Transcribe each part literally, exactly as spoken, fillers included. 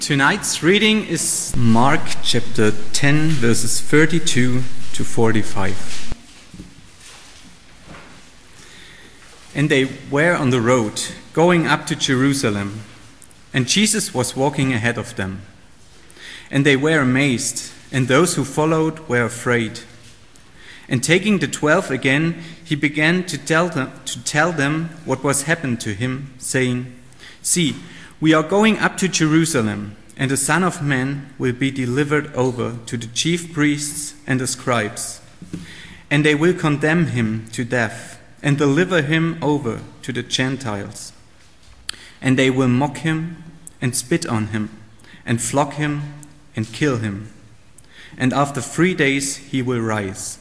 Tonight's reading is Mark chapter ten, verses thirty-two to forty-five. And they were on the road, going up to Jerusalem, and Jesus was walking ahead of them. And they were amazed, and those who followed were afraid. And taking the twelve again, he began to tell them, to tell them what was happened to him, saying, "See, we are going up to Jerusalem, and the Son of Man will be delivered over to the chief priests and the scribes. And they will condemn him to death and deliver him over to the Gentiles. And they will mock him and spit on him and flog him and kill him. And after three days he will rise."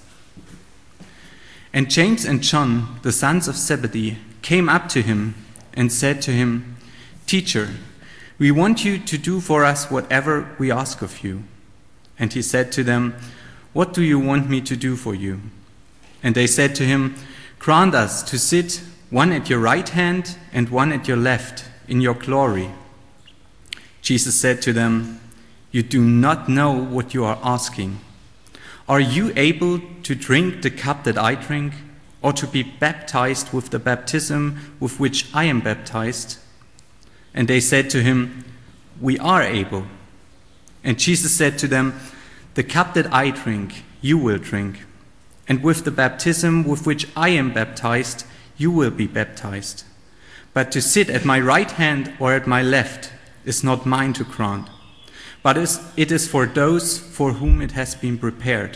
And James and John, the sons of Zebedee, came up to him and said to him, "Teacher, we want you to do for us whatever we ask of you." And he said to them, "What do you want me to do for you?" And they said to him, "Grant us to sit, one at your right hand and one at your left, in your glory." Jesus said to them, "You do not know what you are asking. Are you able to drink the cup that I drink, or to be baptized with the baptism with which I am baptized?" And they said to him, "We are able." And Jesus said to them, "The cup that I drink, you will drink, and with the baptism with which I am baptized, you will be baptized. But to sit at my right hand or at my left is not mine to grant, but it is for those for whom it has been prepared."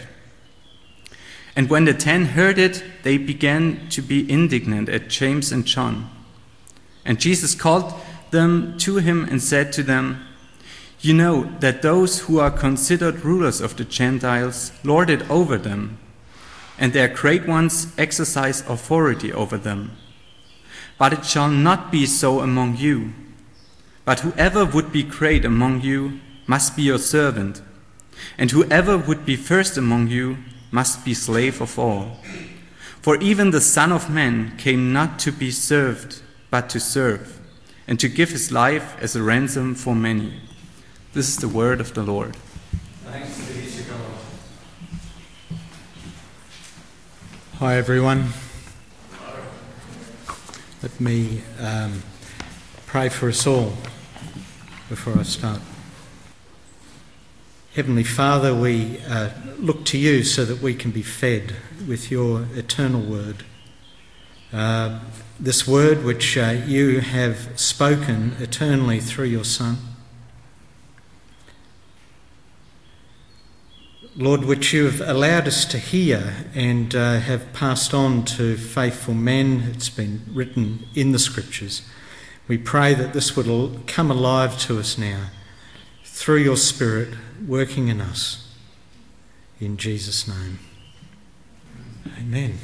And when the ten heard it, they began to be indignant at James and John. And Jesus called them to him and said to them, "You know that those who are considered rulers of the Gentiles lord it over them, and their great ones exercise authority over them. But it shall not be so among you. But whoever would be great among you must be your servant, and whoever would be first among you must be slave of all. For even the Son of Man came not to be served, but to serve, and to give his life as a ransom for many." This is the word of the Lord. Thanks be to God. Hi everyone. Let me um, pray for us all before I start. Heavenly Father, we uh, look to you so that we can be fed with your eternal word. Uh, this word which uh, you have spoken eternally through your Son. Lord, which you have allowed us to hear and uh, have passed on to faithful men. It's been written in the Scriptures. We pray that this would come alive to us now through your Spirit working in us. In Jesus' name. Amen.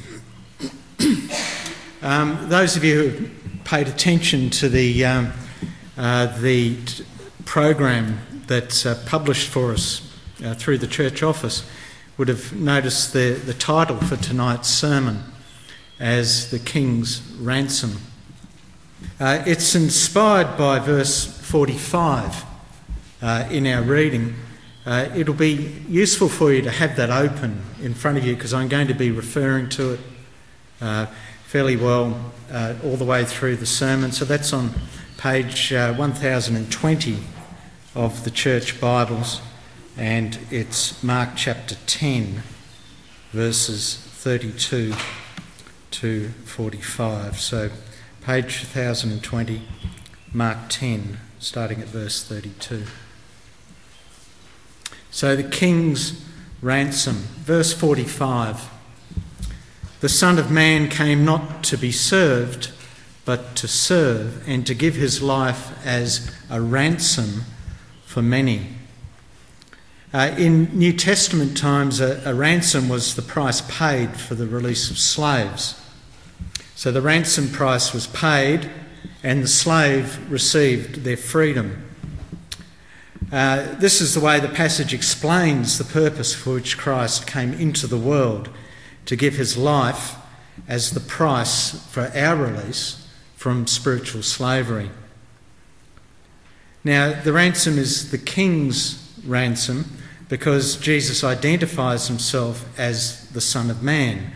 Um, those of you who paid attention to the um, uh, the t- program that's uh, published for us uh, through the church office would have noticed the, the title for tonight's sermon as "The King's Ransom." Uh, it's inspired by verse forty-five uh, in our reading. Uh, it'll be useful for you to have that open in front of you because I'm going to be referring to it uh, fairly well uh, all the way through the sermon. So that's on page uh, one thousand twenty of the Church Bibles, and it's Mark chapter ten, verses thirty-two to forty-five. So page one thousand twenty, Mark ten, starting at verse thirty-two. So the King's ransom. Verse forty-five. "The Son of Man came not to be served, but to serve, and to give his life as a ransom for many." Uh, in New Testament times, a, a ransom was the price paid for the release of slaves. So the ransom price was paid, and the slave received their freedom. Uh, this is the way the passage explains the purpose for which Christ came into the world, to give his life as the price for our release from spiritual slavery. Now, the ransom is the king's ransom because Jesus identifies himself as the Son of Man.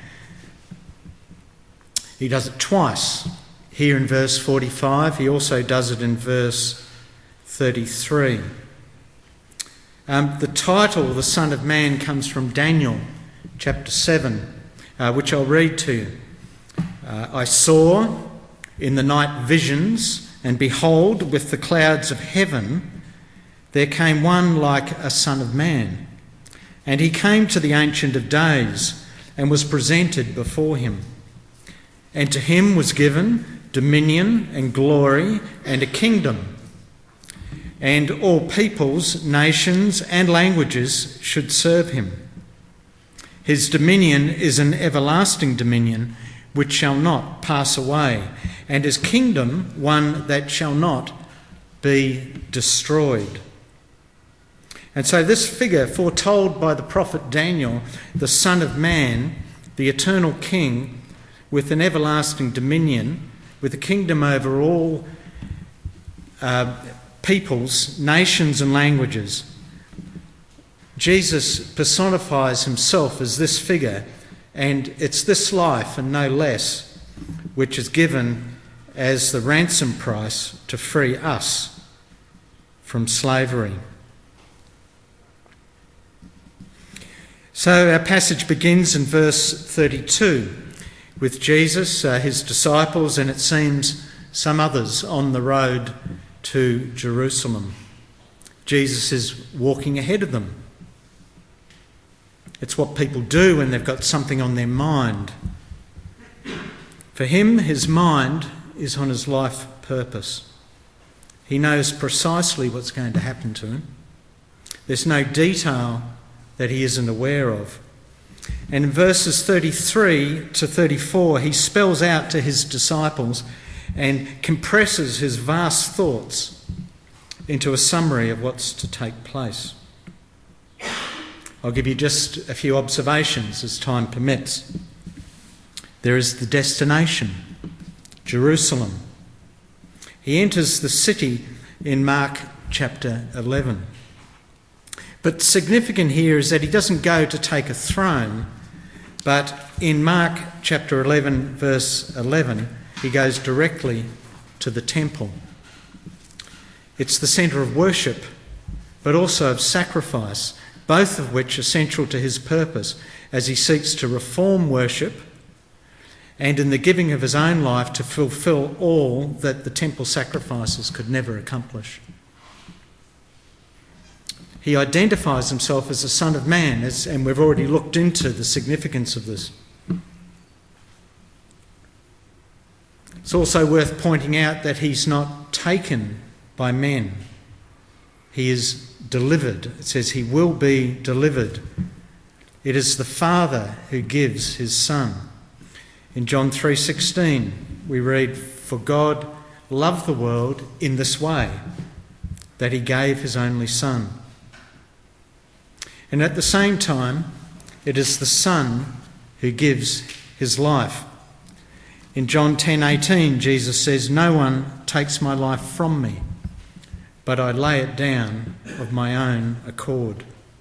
He does it twice. Here in verse forty-five, he also does it in verse thirty-three. Um, the title, the Son of Man, comes from Daniel chapter seven, uh, which I'll read to you. Uh, I saw in the night visions, and behold, with the clouds of heaven, there came one like a son of man. And he came to the Ancient of Days and was presented before him. And to him was given dominion and glory and a kingdom. And all peoples, nations and languages should serve him. His dominion is an everlasting dominion which shall not pass away, and his kingdom one that shall not be destroyed. And so this figure, foretold by the prophet Daniel, the Son of Man, the eternal King, with an everlasting dominion, with a kingdom over all uh, peoples, nations and languages. Jesus personifies himself as this figure, and it's this life and no less which is given as the ransom price to free us from slavery. So our passage begins in verse thirty-two with Jesus, uh, his disciples, and it seems some others on the road to Jerusalem. Jesus is walking ahead of them. It's what people do when they've got something on their mind. For him, his mind is on his life purpose. He knows precisely what's going to happen to him. There's no detail that he isn't aware of. And in verses thirty-three to thirty-four, he spells out to his disciples and compresses his vast thoughts into a summary of what's to take place. I'll give you just a few observations as time permits. There is the destination, Jerusalem. He enters the city in Mark chapter eleven. But significant here is that he doesn't go to take a throne, but in Mark chapter eleven, verse eleven, he goes directly to the temple. It's the centre of worship, but also of sacrifice, both of which are central to his purpose as he seeks to reform worship and in the giving of his own life to fulfil all that the temple sacrifices could never accomplish. He identifies himself as the Son of Man, as, and we've already looked into the significance of this. It's also worth pointing out that he's not taken by men. He is delivered. It says he will be delivered. It is the Father who gives his Son. In John three sixteen we read, "For God loved the world in this way, that he gave his only Son." And at the same time, it is the Son who gives his life. In John ten eighteen, Jesus says, "No one takes my life from me, but I lay it down of my own accord."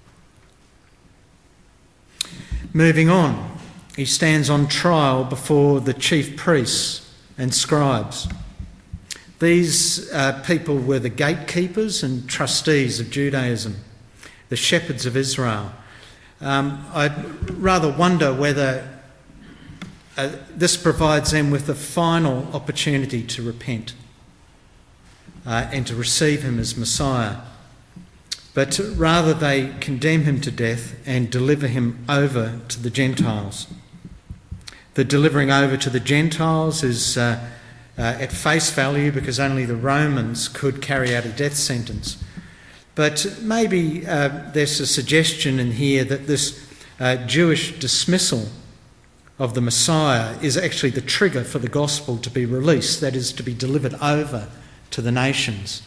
Moving on, he stands on trial before the chief priests and scribes. These uh, people were the gatekeepers and trustees of Judaism, the shepherds of Israel. Um, I rather wonder whether uh, this provides them with the final opportunity to repent uh, and to receive him as Messiah. But rather they condemn him to death and deliver him over to the Gentiles. The delivering over to the Gentiles is uh, uh, at face value because only the Romans could carry out a death sentence. But maybe uh, there's a suggestion in here that this uh, Jewish dismissal of the Messiah is actually the trigger for the gospel to be released, that is, to be delivered over to the nations.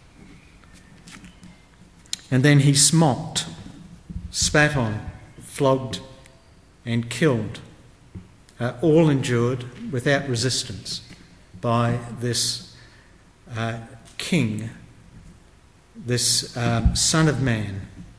And then he's mocked, spat on, flogged and killed, uh, all endured without resistance by this uh, king this um, Son of Man.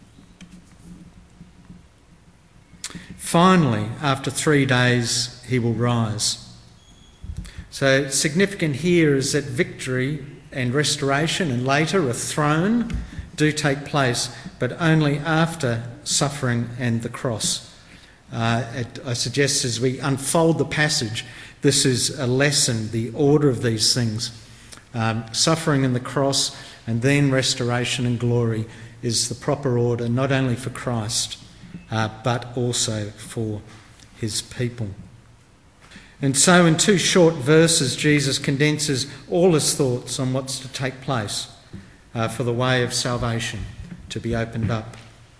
Finally, after three days, he will rise. So significant here is that victory and restoration and later a throne do take place, but only after suffering and the cross. Uh, it, I suggest as we unfold the passage, this is a lesson, the order of these things. Um, suffering and the cross and then restoration and glory is the proper order, not only for Christ, uh, but also for his people. And so in two short verses, Jesus condenses all his thoughts on what's to take place uh, for the way of salvation to be opened up.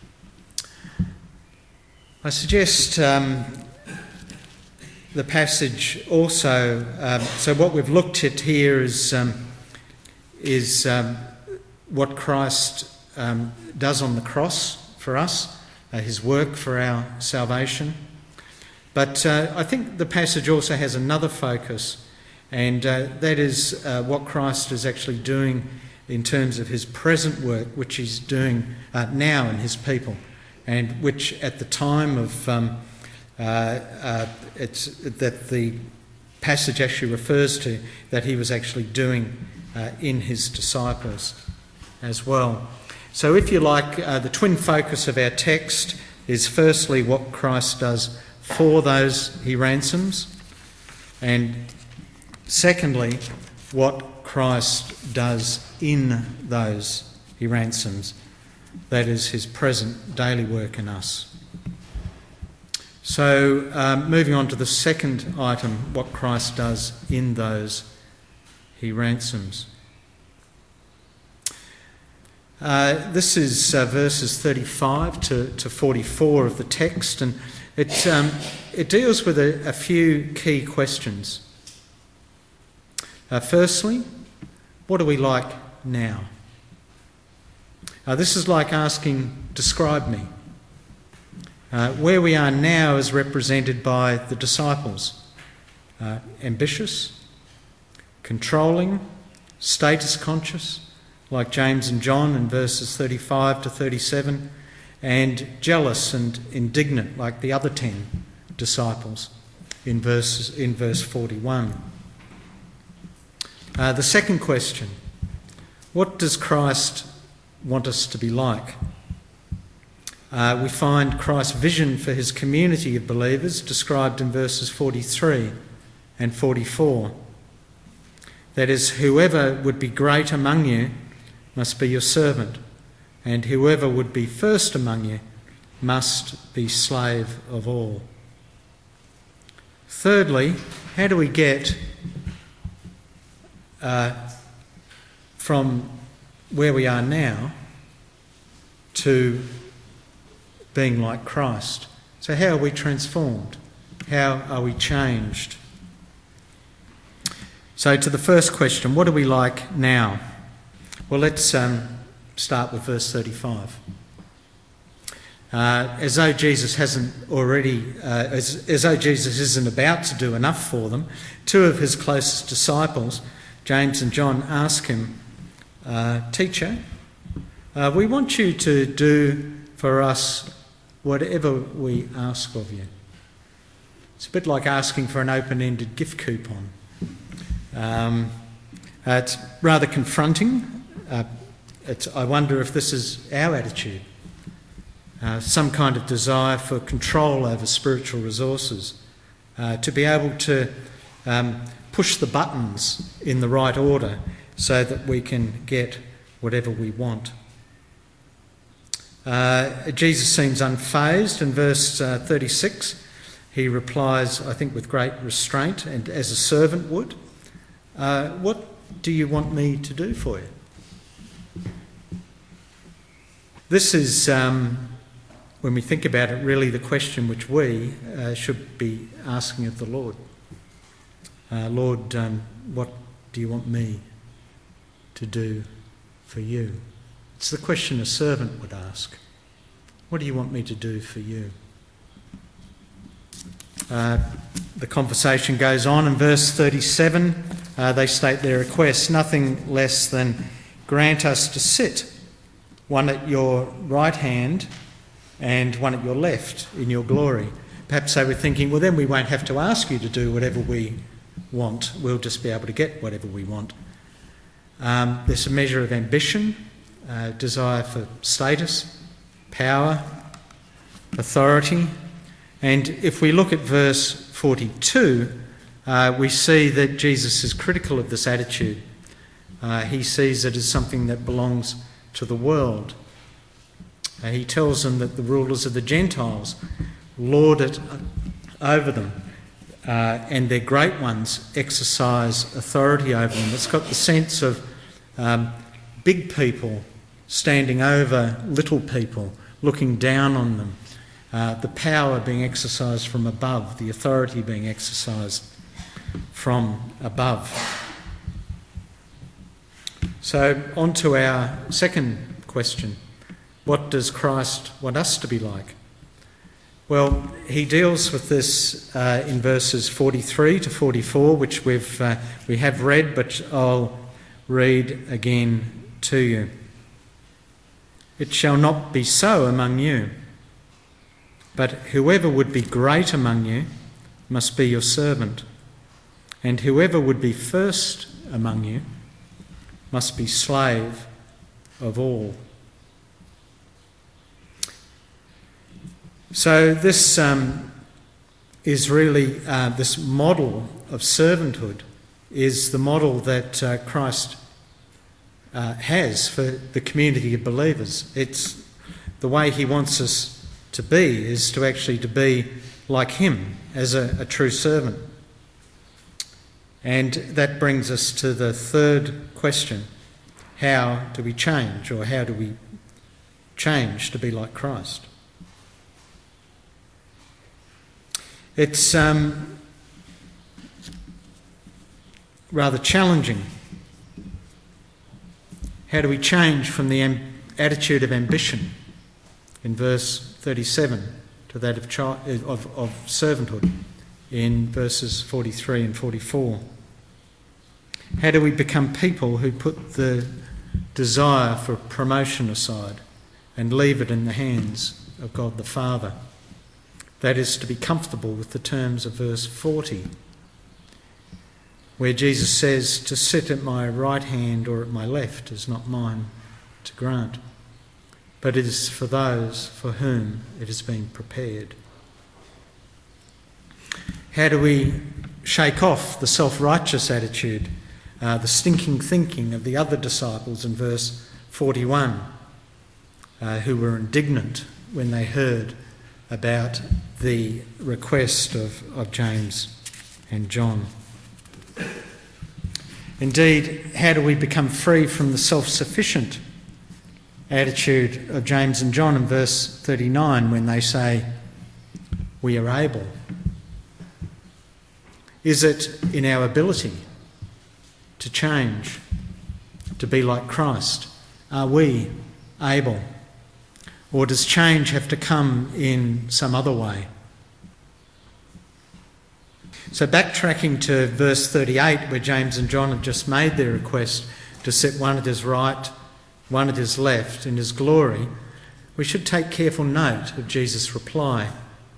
I suggest um, the passage also, um, so what we've looked at here is, um, is um, what Christ um, does on the cross for us, uh, his work for our salvation. But uh, I think the passage also has another focus, and uh, that is uh, what Christ is actually doing in terms of his present work, which he's doing uh, now in his people, and which at the time of um, uh, uh, it's that the passage actually refers to, that he was actually doing uh, in his disciples as well. So if you like, uh, the twin focus of our text is firstly what Christ does for those he ransoms, and secondly, what Christ does in those he ransoms, that is his present daily work in us. So um, moving on to the second item, what Christ does in those he ransoms. Uh, this is uh, verses thirty-five to, to forty-four of the text, and it, um, it deals with a, a few key questions. Uh, firstly, what are we like now? Uh, this is like asking, describe me. Uh, where we are now is represented by the disciples. Uh, ambitious, controlling, status conscious, like James and John in verses thirty-five to thirty-seven, and jealous and indignant like the other ten disciples in verse, in verse forty-one. Uh, the second question, what does Christ want us to be like? Uh, we find Christ's vision for his community of believers described in verses forty-three and forty-four. That is, whoever would be great among you must be your servant, and whoever would be first among you must be slave of all. Thirdly, how do we get uh, from where we are now to being like Christ? So how are we transformed? How are we changed? So to the first question, what are we like now? Well, let's um, start with verse thirty-five. Uh, as though Jesus hasn't already, uh, as, as though Jesus isn't about to do enough for them, two of his closest disciples, James and John, ask him, uh, Teacher, uh, we want you to do for us whatever we ask of you. It's a bit like asking for an open-ended gift coupon. Um, uh, it's rather confronting. Uh, it's, I wonder if this is our attitude. Uh, some kind of desire for control over spiritual resources, uh, to be able to um, push the buttons in the right order so that we can get whatever we want. Uh, Jesus seems unfazed. In verse uh, thirty-six, he replies, I think with great restraint and as a servant would, uh, what do you want me to do for you? This is, um, when we think about it, really the question which we uh, should be asking of the Lord. Uh, Lord, um, what do you want me to do for you? It's the question a servant would ask. What do you want me to do for you? Uh, the conversation goes on in verse thirty-seven. Uh, they state their request, nothing less than grant us to sit one at your right hand and one at your left in your glory. Perhaps they were thinking, well, then we won't have to ask you to do whatever we want. We'll just be able to get whatever we want. Um, there's a measure of ambition, uh, desire for status, power, authority. And if we look at verse forty-two, uh, we see that Jesus is critical of this attitude. Uh, he sees it as something that belongs to the world. Uh, he tells them that the rulers of the Gentiles lord it over them, uh, and their great ones exercise authority over them. It's got the sense of um, big people standing over little people, looking down on them, uh, the power being exercised from above, the authority being exercised from above. So on to our second question. What does Christ want us to be like? Well, he deals with this uh, in verses forty-three to forty-four, which we've uh, we have read, but I'll read again to you. It shall not be so among you, but whoever would be great among you must be your servant, and whoever would be first among you must be slave of all. So this um, is really, uh, this model of servanthood is the model that uh, Christ uh, has for the community of believers. It's the way he wants us to be, is to actually to be like him as a, a true servant. And that brings us to the third question. How do we change, or how do we change to be like Christ? It's um, rather challenging. How do we change from the am- attitude of ambition in verse thirty-seven to that of, chi- of, of servanthood in verses forty-three and forty-four? How do we become people who put the desire for promotion aside and leave it in the hands of God the Father? That is, to be comfortable with the terms of verse forty, where Jesus says, to sit at my right hand or at my left is not mine to grant, but it is for those for whom it has been prepared. How do we shake off the self-righteous attitude, uh, the stinking thinking of the other disciples in verse forty-one, uh, who were indignant when they heard about the request of, of James and John? Indeed, how do we become free from the self-sufficient attitude of James and John in verse thirty-nine when they say, we are able? Is it in our ability to change, to be like Christ? Are we able? Or does change have to come in some other way? So backtracking to verse thirty-eight, where James and John have just made their request to sit one at his right, one at his left in his glory, we should take careful note of Jesus' reply.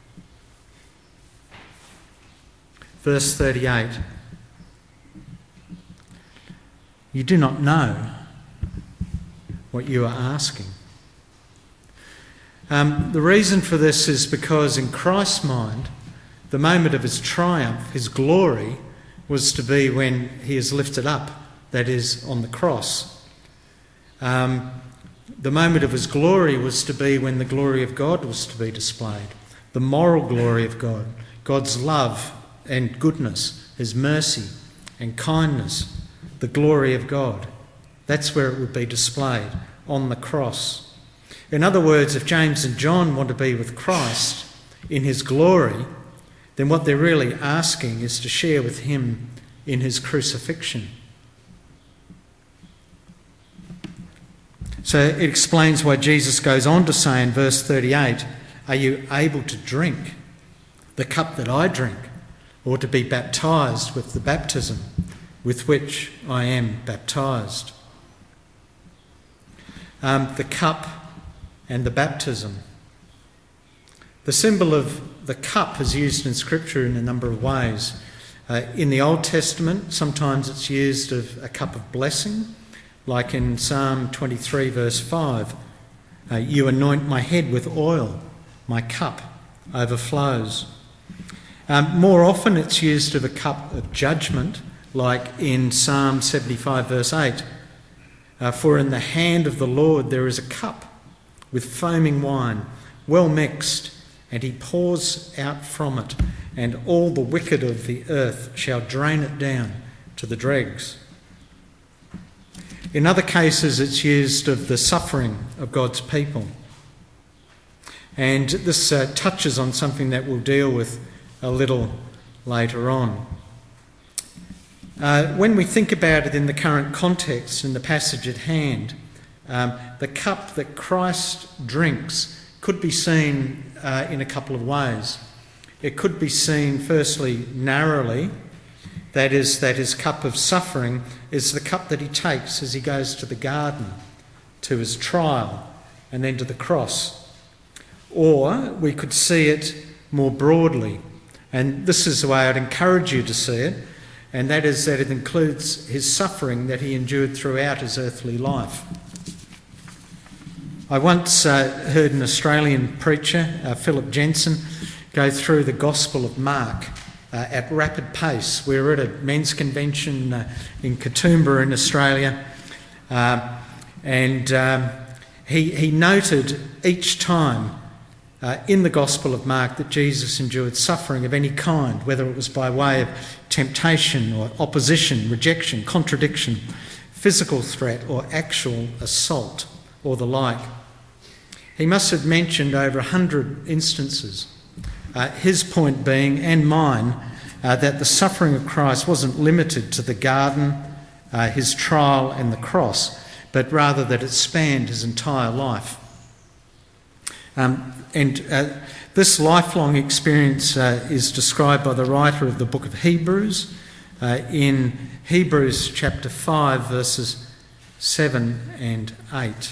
Verse thirty-eight, you do not know what you are asking. Um, the reason for this is because in Christ's mind, the moment of his triumph, his glory, was to be when he is lifted up, that is, on the cross. Um, the moment of his glory was to be when the glory of God was to be displayed, the moral glory of God, God's love and goodness, his mercy and kindness, the glory of God. That's where it would be displayed, on the cross. In other words, if James and John want to be with Christ in his glory, then what they're really asking is to share with him in his crucifixion. So it explains why Jesus goes on to say in verse thirty-eight, are you able to drink the cup that I drink, or to be baptised with the baptism with which I am baptised? um, the cup and the baptism. The symbol of the cup is used in Scripture in a number of ways. Uh, in the Old Testament, sometimes it's used of a cup of blessing, like in Psalm twenty-three verse five. Uh, you anoint my head with oil, my cup overflows. Um, more often it's used of a cup of judgment, like in Psalm seventy-five verse eight. Uh, For in the hand of the Lord there is a cup with foaming wine, well mixed, and he pours out from it, and all the wicked of the earth shall drain it down to the dregs. In other cases, it's used of the suffering of God's people. And this uh, touches on something that we'll deal with a little later on. Uh, when we think about it in the current context, in the passage at hand, um, the cup that Christ drinks could be seen uh, in a couple of ways. It could be seen, firstly, narrowly. That is, that his cup of suffering is the cup that he takes as he goes to the garden, to his trial, and then to the cross. Or we could see it more broadly, and this is the way I'd encourage you to see it, and that is that it includes his suffering that he endured throughout his earthly life. I once uh, heard an Australian preacher, uh, Philip Jensen, go through the Gospel of Mark Uh, at rapid pace. We were at a men's convention uh, in Katoomba in Australia, uh, and um, he, he noted each time uh, in the Gospel of Mark that Jesus endured suffering of any kind, whether it was by way of temptation or opposition, rejection, contradiction, physical threat or actual assault or the like. He must have mentioned over a hundred instances. Uh, his point being, and mine, uh, that the suffering of Christ wasn't limited to the garden, uh, his trial and the cross, but rather that it spanned his entire life. Um, and uh, this lifelong experience uh, is described by the writer of the book of Hebrews uh, in Hebrews chapter five, verses seven and eight.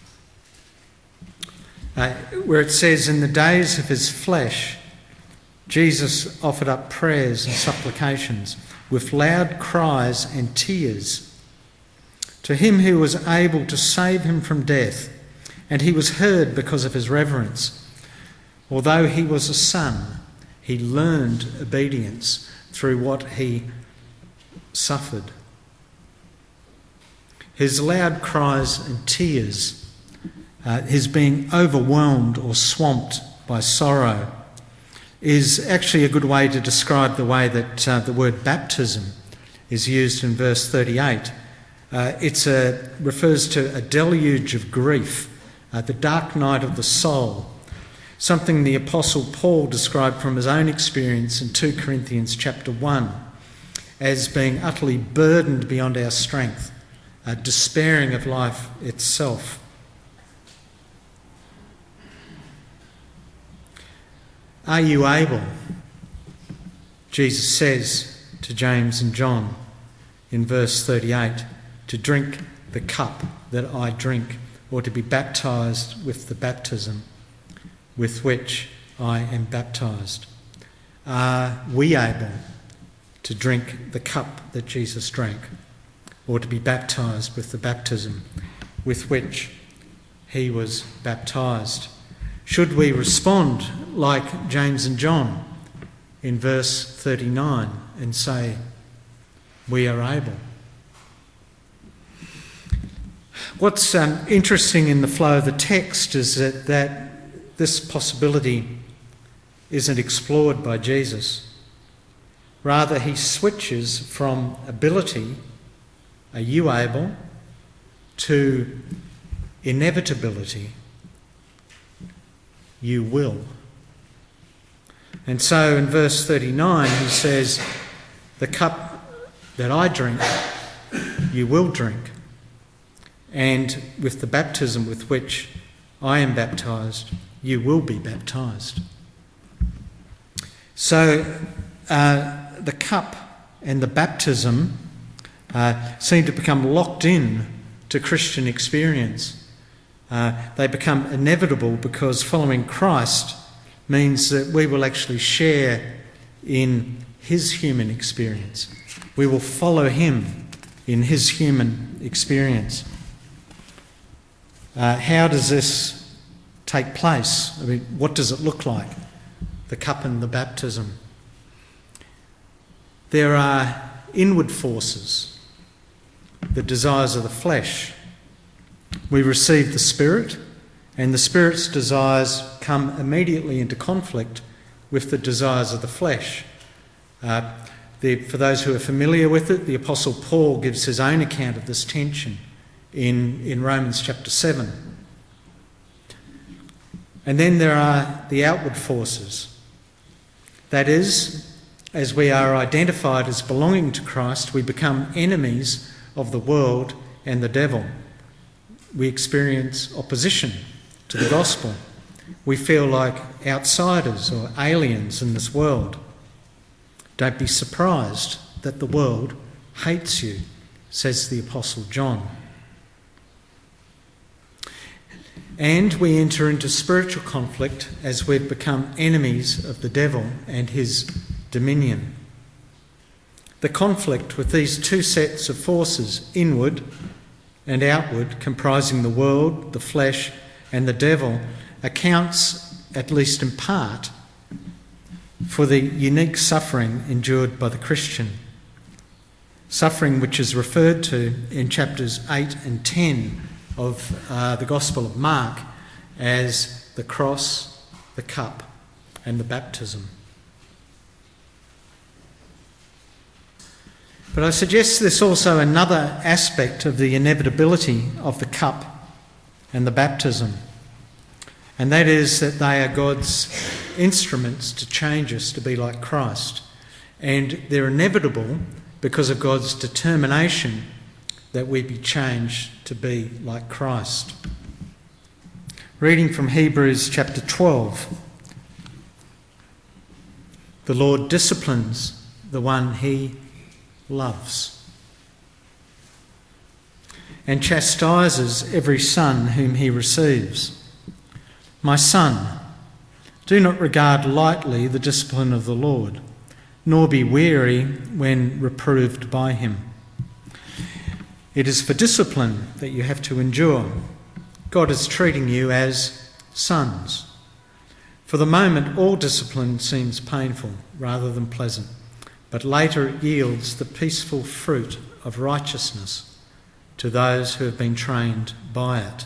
Uh, where it says, in the days of his flesh, Jesus offered up prayers and supplications with loud cries and tears to him who was able to save him from death, and he was heard because of his reverence. Although he was a son, he learned obedience through what he suffered. His loud cries and tears, uh, his being overwhelmed or swamped by sorrow, is actually a good way to describe the way that uh, the word baptism is used in verse thirty-eight. Uh, it refers to a deluge of grief, uh, the dark night of the soul, something the Apostle Paul described from his own experience in two Corinthians chapter one as being utterly burdened beyond our strength, uh, despairing of life itself. Are you able, Jesus says to James and John in verse thirty-eight, to drink the cup that I drink, or to be baptised with the baptism with which I am baptised? Are we able to drink the cup that Jesus drank, or to be baptised with the baptism with which he was baptised? Should we respond like James and John in verse thirty-nine and say, we are able? What's um, interesting in the flow of the text is that, that this possibility isn't explored by Jesus. Rather, he switches from ability, are you able, to inevitability, you will. And so in verse thirty-nine he says, the cup that I drink, you will drink. And with the baptism with which I am baptised, you will be baptised. So uh, the cup and the baptism uh, seem to become locked in to Christian experience. Uh, they become inevitable because following Christ means that we will actually share in his human experience. We will follow him in his human experience. Uh, how does this take place? I mean, what does it look like? The cup and the baptism. There are inward forces, the desires of the flesh. We receive the Spirit, and the Spirit's desires come immediately into conflict with the desires of the flesh. Uh, the, for those who are familiar with it, the Apostle Paul gives his own account of this tension in, in Romans chapter seven. And then there are the outward forces. That is, as we are identified as belonging to Christ, we become enemies of the world and the devil. We experience opposition to the gospel. We feel like outsiders or aliens in this world. Don't be surprised that the world hates you, says the Apostle John. And we enter into spiritual conflict as we've become enemies of the devil and his dominion. The conflict with these two sets of forces, inward and outward, comprising the world, the flesh, and the devil, accounts, at least in part, for the unique suffering endured by the Christian. Suffering which is referred to in chapters eight and ten of uh, the Gospel of Mark as the cross, the cup, and the baptism. But I suggest there's also another aspect of the inevitability of the cup and the baptism, and that is that they are God's instruments to change us to be like Christ, and they're inevitable because of God's determination that we be changed to be like Christ. Reading from Hebrews chapter twelve, the Lord disciplines the one he loves, and chastises every son whom he receives. My son, do not regard lightly the discipline of the Lord, nor be weary when reproved by him. It is for discipline that you have to endure. God is treating you as sons. For the moment, all discipline seems painful rather than pleasant, but later it yields the peaceful fruit of righteousness to those who have been trained by it.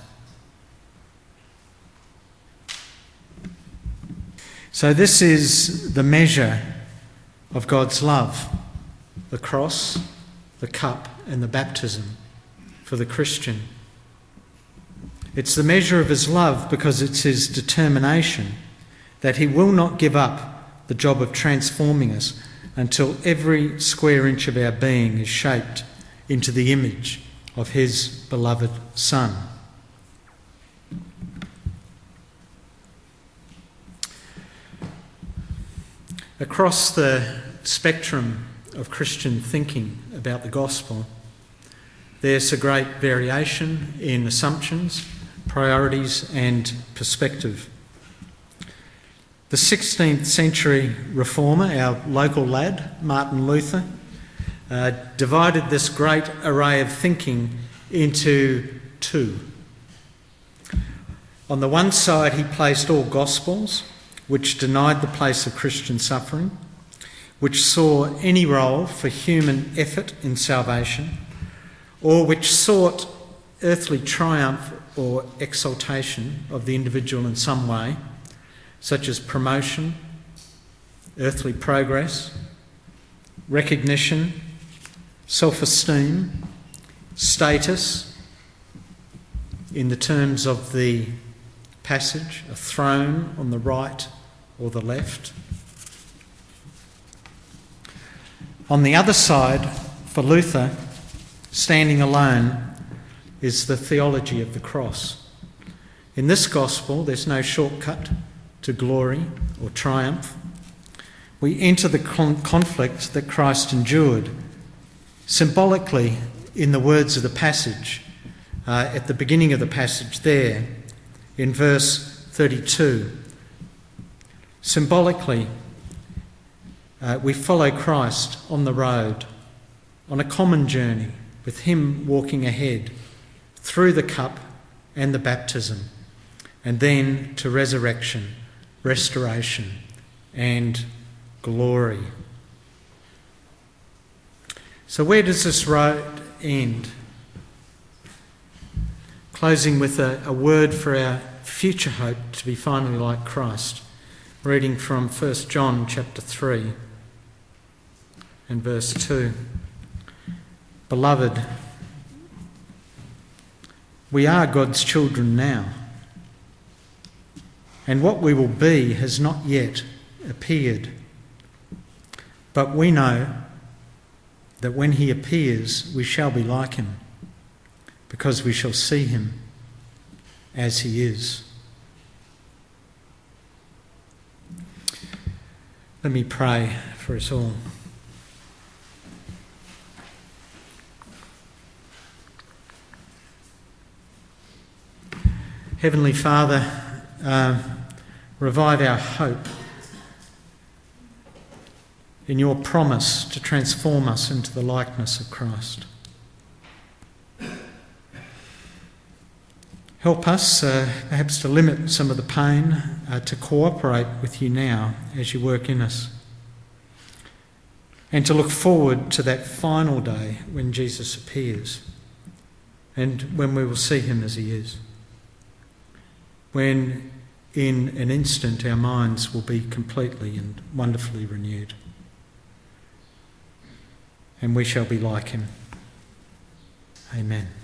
So this is the measure of God's love, the cross, the cup, and the baptism for the Christian. It's the measure of his love because it's his determination that he will not give up the job of transforming us until every square inch of our being is shaped into the image of his beloved Son. Across the spectrum of Christian thinking about the gospel, there's a great variation in assumptions, priorities, and perspective. The sixteenth century reformer, our local lad, Martin Luther, uh, divided this great array of thinking into two. On the one side, he placed all gospels, which denied the place of Christian suffering, which saw any role for human effort in salvation, or which sought earthly triumph or exaltation of the individual in some way, such as promotion, earthly progress, recognition, self-esteem, status, in the terms of the passage, a throne on the right or the left. On the other side, for Luther, standing alone, is the theology of the cross. In this gospel, there's no shortcut to glory or triumph. We enter the con- conflict that Christ endured. Symbolically, in the words of the passage, uh, at the beginning of the passage there in verse thirty-two. Symbolically, uh, we follow Christ on the road, on a common journey, with him walking ahead through the cup and the baptism, and then to resurrection, restoration, and glory. So where does this road end? Closing with a, a word for our future hope to be finally like Christ. Reading from First John chapter three and verse two. Beloved, we are God's children now, and what we will be has not yet appeared. But we know that when he appears, we shall be like him, because we shall see him as he is. Let me pray for us all. Heavenly Father, uh, revive our hope in your promise to transform us into the likeness of Christ. Help us uh, perhaps to limit some of the pain, uh, to cooperate with you now as you work in us, and to look forward to that final day when Jesus appears and when we will see him as he is, when in an instant our minds will be completely and wonderfully renewed, and we shall be like him. Amen.